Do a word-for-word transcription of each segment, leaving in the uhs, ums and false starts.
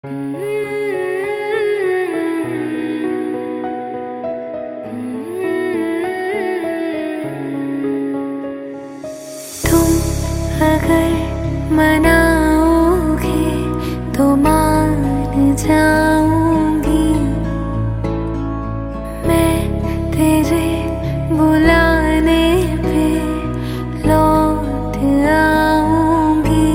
तुम अगर मनाओगे तो मान जाऊंगी, मैं तेरे बुलाने पे लौट आऊंगी।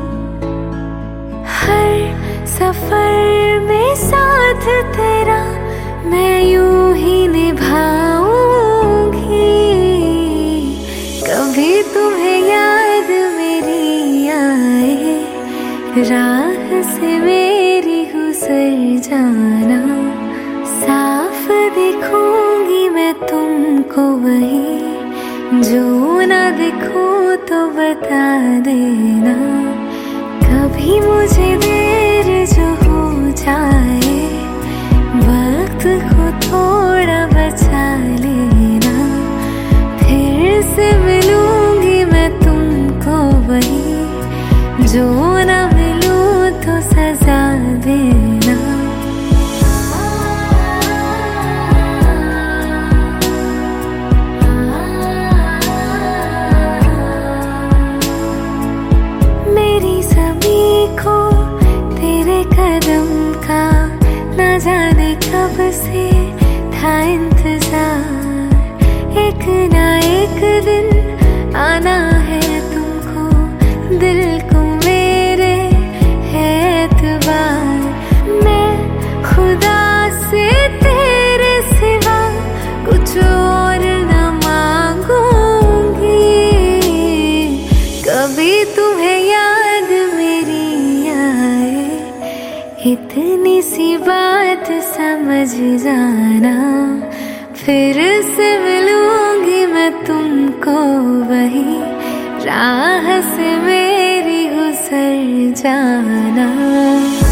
हर सफर में साथ तेरा मैं यूं ही निभाऊंगी। कभी तुम्हें याद मेरी आए, राह से मेरी गुजर जाना, साफ दिखूंगी मैं तुमको वही, जो ना दिखूं तो बता देना। कभी मुझे देर जो हो जाए, वक्त को थोड़ा बचा लेना, फिर से मिलूंगी मैं तुमको वही, जो ना मिलूं तो सजा देना। मेरी सभी को तेरे कदम का ना जाने कब से था इंतजार, एक ना एक दिन आना है तुमको, दिल को मेरे है एतबार। मैं खुदा से तेरे सिवा कुछ और ना मांगूंगी। कभी तुम्हें याद मेरी आए, इतनी सी बात समझ जाना, फिर से मिलूंगी मैं तुमको वही, राह से मेरी गुजर जाना।